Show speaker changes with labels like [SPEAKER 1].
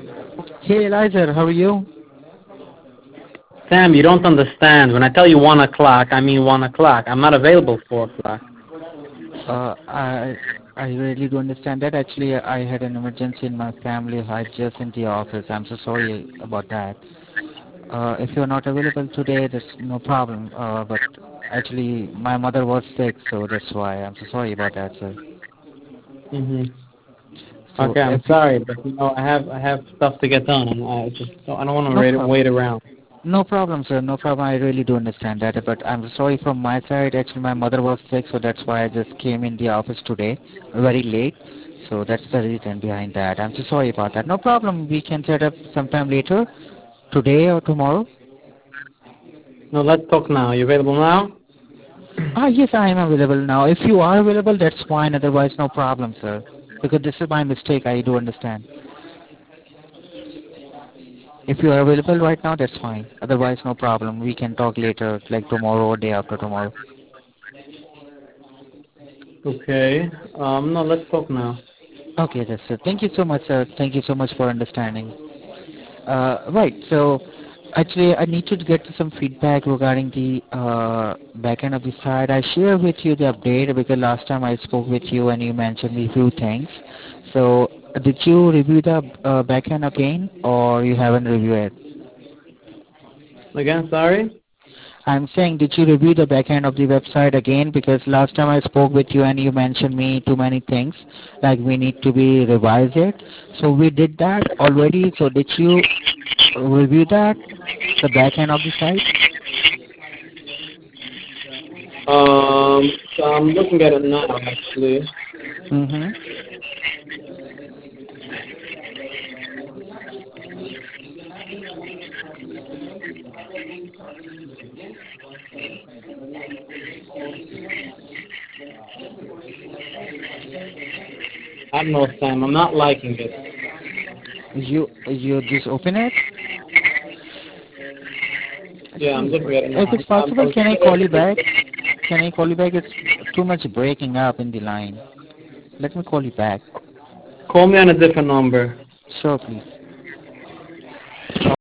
[SPEAKER 1] Hey Eliza, how are you?
[SPEAKER 2] Sam, you don't understand. When I tell you 1 o'clock, I mean 1 o'clock. I'm not available 4 o'clock.
[SPEAKER 1] Uh, I I really do understand that. Actually, I had an emergency in my family. I just in the office. I'm so sorry about that. If you're not available today, there's no problem. But actually, my mother was sick, so that's why. I'm so sorry about that, sir.
[SPEAKER 2] Mhm.
[SPEAKER 1] So
[SPEAKER 2] Okay, I'm
[SPEAKER 1] if you,
[SPEAKER 2] sorry, but I have stuff to get done, and I don't want to
[SPEAKER 1] no
[SPEAKER 2] wait
[SPEAKER 1] problem.
[SPEAKER 2] around.
[SPEAKER 1] No problem, sir. No problem. I really do understand that. But I'm sorry from my side. Actually, my mother was sick, so that's why I just came in the office today, very late. So that's the reason behind that. I'm so sorry about that. No problem. We can set up sometime later, today or tomorrow.
[SPEAKER 2] No, let's talk now. You available now?
[SPEAKER 1] Yes, I am available now. If you are available, that's fine. Otherwise, no problem, sir. Because this is my mistake. I do understand. If you are available right now, that's fine. Otherwise, no problem. We can talk later, like tomorrow or day after tomorrow.
[SPEAKER 2] Okay. No, let's talk now.
[SPEAKER 1] Okay, that's it. Thank you so much, sir. Thank you so much for understanding. Right. So actually, I need to get some feedback regarding the backend of the site. I share with you the update because last time I spoke with you and you mentioned me few things. So did you review the backend again, or you haven't reviewed it?
[SPEAKER 2] Again, sorry.
[SPEAKER 1] I'm saying, did you review the backend of the website again? Because last time I spoke with you and you mentioned me too many things, like we need to be revised it. So we did that already. So did you review that, the backend of the site?
[SPEAKER 2] So I'm looking at it now, actually.
[SPEAKER 1] Mm-hmm.
[SPEAKER 2] I don't know, Sam. I'm not liking it.
[SPEAKER 1] You just open it.
[SPEAKER 2] Yeah, I'm
[SPEAKER 1] See,
[SPEAKER 2] looking at it
[SPEAKER 1] if
[SPEAKER 2] now.
[SPEAKER 1] it's
[SPEAKER 2] I
[SPEAKER 1] possible,
[SPEAKER 2] was
[SPEAKER 1] can I
[SPEAKER 2] looking
[SPEAKER 1] call you
[SPEAKER 2] at
[SPEAKER 1] back?
[SPEAKER 2] it.
[SPEAKER 1] Can I call you back? It's too much breaking up in the line. Let me call you back.
[SPEAKER 2] Call me on a different number.
[SPEAKER 1] Sure, please.